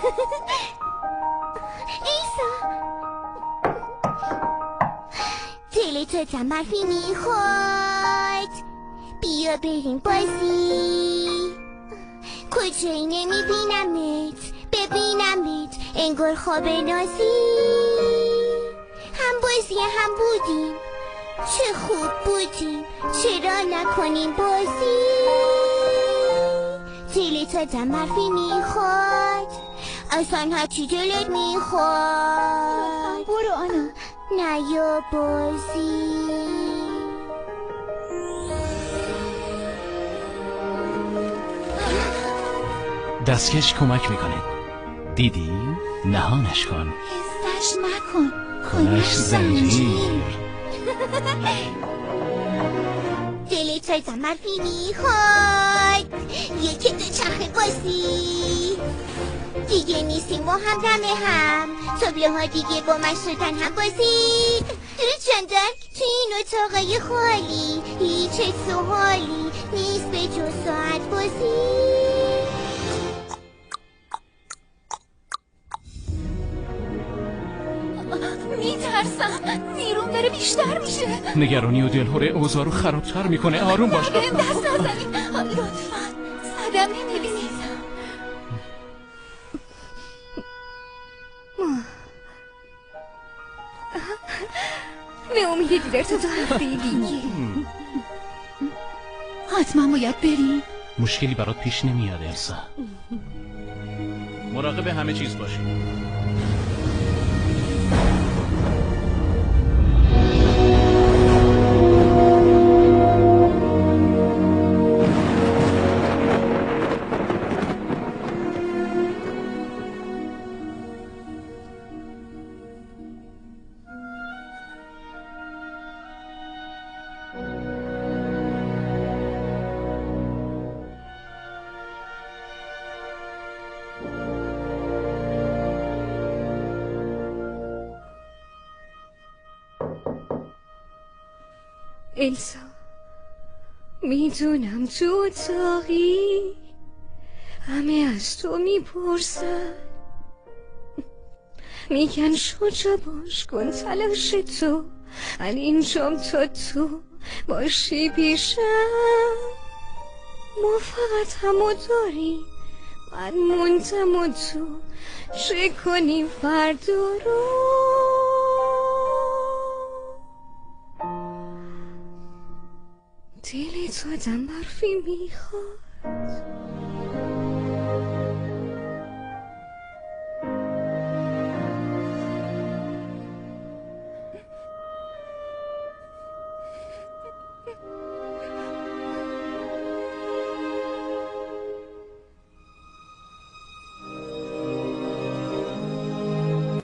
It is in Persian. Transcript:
ایسا دل تو تا برفی میخواد، بیا بریم بازی. کجایی نمیبینمت، ببینمت انگار خواب نازی. هم بازی هم بودیم، چه خوب بودیم، چرا نکنیم بازی. دل تو تا برفی میخواد، اصلا هرچی دلت میخواد. برو آنا. نه یا بازی. دستکش کمک میکنه. دیدی؟ نهانش کن. حسش نکن. کنش زنجیر. دل تو تا برفی میخواد، یکی دو چرخ بازی. دیگه نیستیم با هم دم هم، تابلو ها دیگه با من شدن هم بازی. چندر تو این اتاقای خالی، هیچ سوالی نیست به جز ساعت بازی. میترسم نیروم داره بیشتر میشه. نگرانی و دلهوره اوضاع رو خرابتر میکنه. آروم باش. بهم دست نزنید لطفا. صدمه میبینید. به امید دیدار تا 2 هفته دیگه. حتما باید بریم. مشکلی برات پیش نمیاد السا. مراقب همه چیز باشی. السا میدونم تو اتاقی همه از تو میپرسن، میگن شجا باش کن تلاش تو، من اینجام تا تو باشی پیشم. ما فقط همو داریم، من موندم و تو چه کنیم فردا رو. دل تو آدم برفی میخواد.